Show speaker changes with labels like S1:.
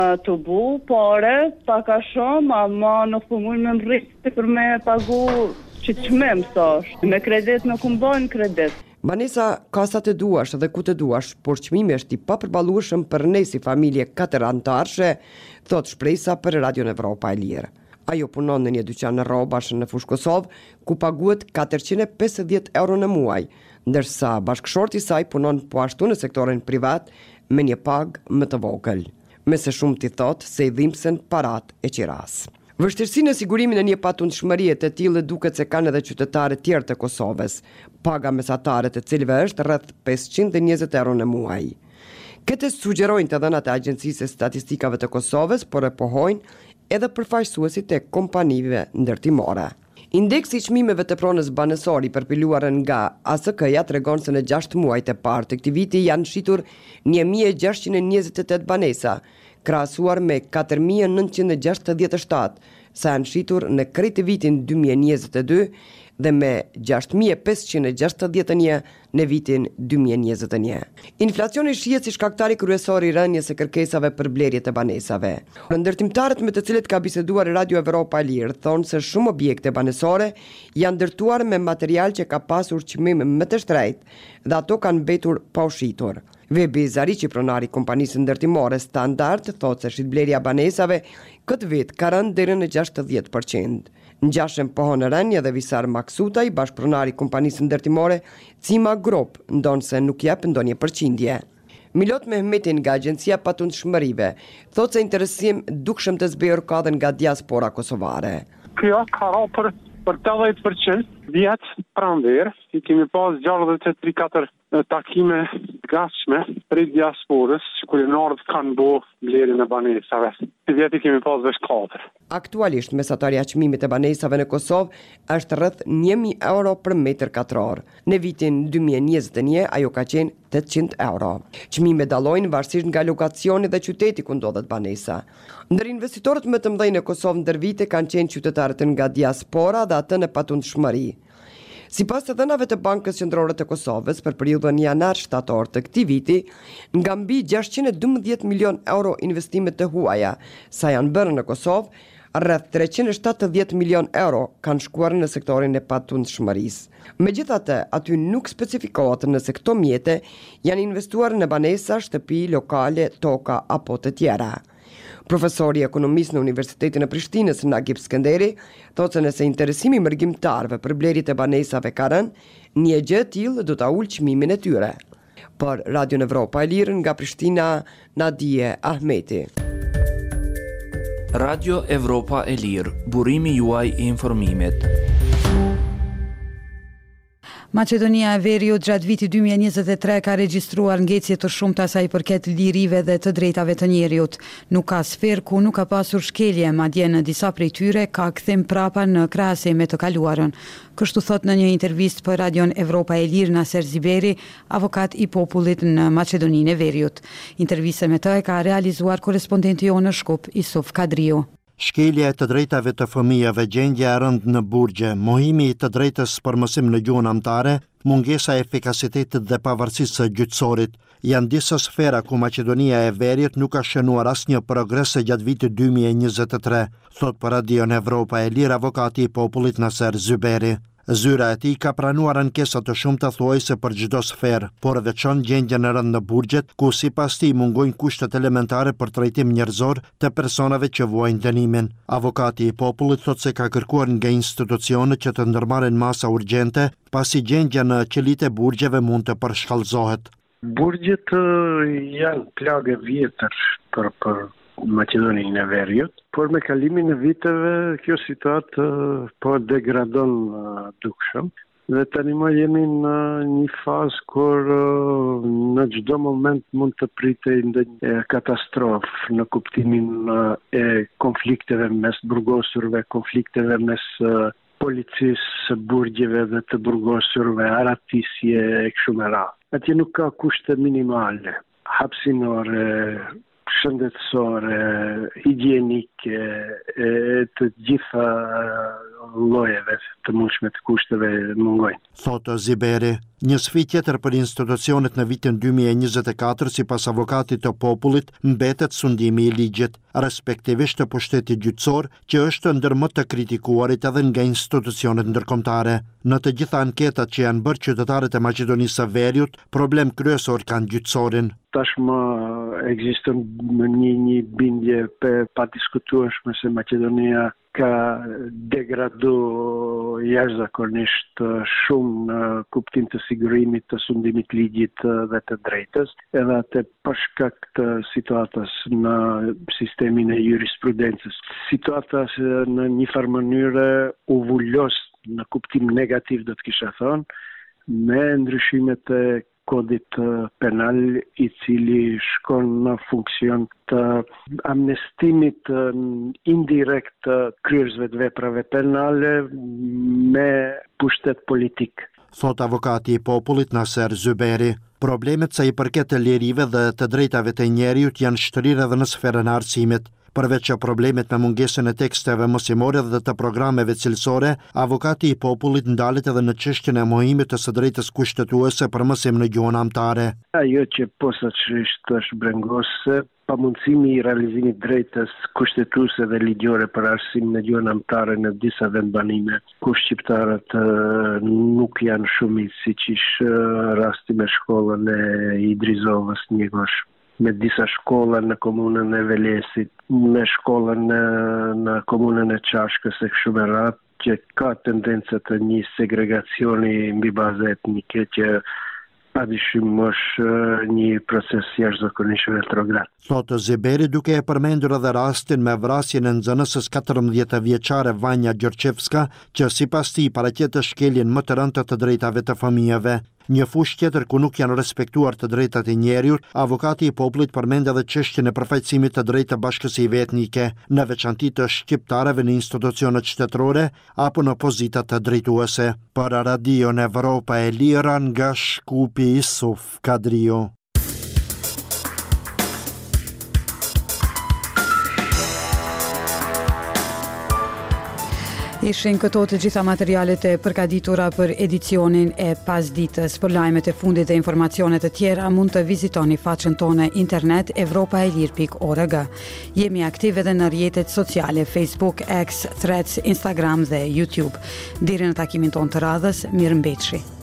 S1: Të bu, pare, paka shumë, ama nuk po mund me rritë për me pagu që të shmem sosh. Me kredit nuk më bojnë kredit.
S2: Banesa ka sa të duash dhe ku të duash, por çmimi është i papërballueshëm për ne si familje 4 anëtarshe, thot shprehsa për Radion Evropa e Lirë. Ajo punon në një dyqan rrobash në Fushë Kosovë, ku paguhet 450 euro në muaj, ndërsa bashkëshorti i saj punon po ashtu në sektorin privat me një pagë më të vogël. Me së shumë ti thot se i dhimbsen parat e qiras. Vështirësinë në sigurimin e një patundshmërie të tillë duket se kanë edhe qytetarët tjerë të Kosovës, paga mesatare të cilëve është rreth 520 euro në muaj. Këtë sugjerojnë të dhënat e Agjencisë së Statistikave të Kosovës, por e pohojnë edhe përfaqësuesit e kompanive ndërtimore. Indeksi i çmimeve të pronës banesore i përpiluar nga ASK-ja tregon se në 6 muajt e parë të këtij viti janë shitur 1628 banesa, krahasuar me 4967 sa janë shitur në krejt vitin 2022 dhe me 6561 në vitin 2021. Inflacioni shihet si shkaktari kryesor i rënies së kërkesave për blerje të banesave. Ndërtimtarët me të cilët ka biseduar Radio Evropa e Lirë thonë se shumë objekte banesore janë ndërtuar me material që ka pasur çmim më të shtrenjtë dhe ato kanë mbetur pa ushitur. Vebi Zariqi, pronari i kompanisë ndërtimore Standard, thotë se shitblerja banesave këtë vit ka rënë deri në 60%. Ngjashëm pohon rënje dhe Visar Maksutaj, bashkëpronari i kompanisë ndërtimore Cima Group, ndonë se nuk jep ndonjë përqindje. Milot Mehmeti nga Agjencia Patundshmërive thotë se interesim dukshëm të zbehur ka dhe nga diaspora kosovare.
S3: Kjo ka ra për 80%. Vjetë pranverë, i kemi pas 63-4 takime gatshme për diasporës, që kulinarët kanë bo blerjen e banesave. I vjetë i kemi pas vesh 4.
S2: Aktualisht, mesatarja çmimit e banesave në Kosovë është rreth 1000 euro për metër katror. Në vitin 2021, ajo ka qenë 800 euro. Çmimet dallojnë varësisht nga lokacioni dhe qyteti ku ndodhet banesa. Ndër investitorët më të mëdhenj në Kosovë ndër vite kanë qenë qytetarët nga diaspora dhe atë në patundshmëri. Sipas të dhënave të Bankës Qendrore të Kosovës për periudhën janar-shtator të këtij viti, nga mbi 612 milion euro investime të huaja sa janë bërë në Kosovë, rreth 370 milion euro kanë shkuar në sektorin e patundshmërisë. Megjithatë, aty nuk specifikohet nëse këto mjete janë investuar në banesa, shtëpi, lokale, toka apo të tjera. Profesori i ekonomisë në Universitetin e Prishtinës, Nagip Skënderi, thotë se nëse interesimi i mërgjimtarëve për blerjet e banesave ka rënë, një gjë e tillë do ta ulë çmimin e tyre. Për Radion Evropa e Lirë nga Prishtina, Nadije Ahmeti.
S4: Radio Evropa e Lirë, burimi juaj i informimit.
S5: Maqedonia e Veriut gjatë vitit 2023 ka regjistruar ngjecje të shumta sa i përket lirive dhe të drejtave të njerëzit. Nuk ka sferë ku nuk ka pasur shkelje, madje në disa prej tyre ka kthim prapa në krahasim me të kaluarën. Kështu thot në një intervistë për Radion Evropa e Lirë Naser Ziberi, avokat i popullit në Maqedoninë e Veriut. Intervistën me të e ka realizuar korrespondenti jonë në Shkup, Isuf Kadriu.
S6: Shkelja e të drejtave të fëmijëve, gjendja e rëndë në burgje, mohimi i të drejtës për mësim në gjuhën amtare, mungesa e efikasitetit dhe pavarësisë së gjyqësorit, janë disa sfera ku Maqedonia e Veriut nuk ka shënuar asnjë progres gjatë vitit 2023, thot për Radion Evropa e Lirë avokati i popullit Naser Zyberi. Zyra e tij ka pranuar ankesa të shumta thuajse për çdo sferë, por veçon gjendjen e rëndë në burgjet, ku sipas tij mungojnë kushtet elementare për trajtim njerëzor të personave që vuajnë dënimin. Avokati i popullit thotë se ka kërkuar nga institucionet që të ndërmarrin masa urgjente, pasi gjendja në qelitë e burgjeve mund të përshkallëzohet.
S7: Burgjet janë plagë vjetër për Maqedoninë e Veriut, por me kalimin e viteve kjo situatë po degradon dukshëm. Dhe tani më jemi në një fazë kur në çdo moment mund të pritej ndonjë katastrofë në kuptimin e konflikteve mes burgosurve, konflikteve mes policisë, burgjeve dhe të burgosurve, aratisje e kështu me radhë. Atje nuk ka kushte minimale, hapësinore, shëndetësore, higjienike, të gjitha llojeve të mundshme të kushteve mungojnë.
S6: Thotë Ziberi. Një sfidë tjetër për institucionet në vitin 2024 sipas avokatit të popullit mbetet sundimi i ligjit, respektivisht të pushtetit gjyqësor, që është ndër më të kritikuarit edhe nga institucionet ndërkombëtare. Në të gjitha anketat që janë bërë qytetarët e Maqedonisë së Veriut, problem kryesor kanë gjyqësorin.
S7: Tashmë ekziston një bindje pa diskutueshme se Maqedonia ka degradu jashtëzakonisht shumë në kuptim të sigurimit të sundimit ligjit dhe të drejtës, edhe atë për shkak të situatës në sistemin e jurisprudencës. Situata në një farë mënyrë u vullos në kuptim negativ, do të kisha thonë, me ndryshimet e kodit penal i cili shkon në funksion të amnestimit indirekt të kryerësve të veprave penale me pushtet politik.
S6: Thot avokati i popullit Naser Zyberi. Problemet sa i përket të lirive dhe të drejtave të njeriut janë shtrirë edhe në sferën e arsimit. Përveç që problemet me mungesën e teksteve mësimore dhe të programeve cilësore, avokati i popullit ndalet edhe në çështjen e mohimit të së drejtës kushtetuese për mësim në gjuhën amtare.
S7: Ajo që posaçërisht është brengose, pamundësimi i realizimit drejtës kushtetuese dhe ligjore për arsim në gjuhën amtare në disa vendbanime, ku shqiptarët nuk janë shumit, siç ishte rasti me shkollën e Idrizovës Njegosh, me disa shkolla në komunën e Velesit, me shkollën në komunën e Çashkës e kështu me radhë, që ka tendencë të një segregacioni mbi bazë etnike që padyshim është një proces jashtëzakonisht retrograd.
S6: Thotë Ziberi duke e përmendur edhe rastin me vrasjen e nxënësës 14 vjeçare Vanja Gjorçevska, që sipas tij paraqet shkeljen më të rëndë të drejtave të fëmijëve. Një fushë tjetër ku nuk janë respektuar të drejtat e njerëzit, avokati i popullit përmend edhe çështjen e përfaqësimit të drejtë të bashkësive etnike, në veçanti të shqiptarëve në institucionet shtetërore apo në pozita të drejtuese. Për Radio Evropa e Lira nga Shkupi Isuf Kadrio.
S5: Ishin këto të gjitha materialet e përgatitura për edicionin e pasditës. Për lajmet e fundit dhe informacionet e tjera mund të vizitoni faqen tonë internet evropaelir.org. Jemi aktive edhe në rrjetet sociale Facebook, X, Threads, Instagram dhe YouTube. Deri në takimin tonë të radhës, mirëmbëjtje.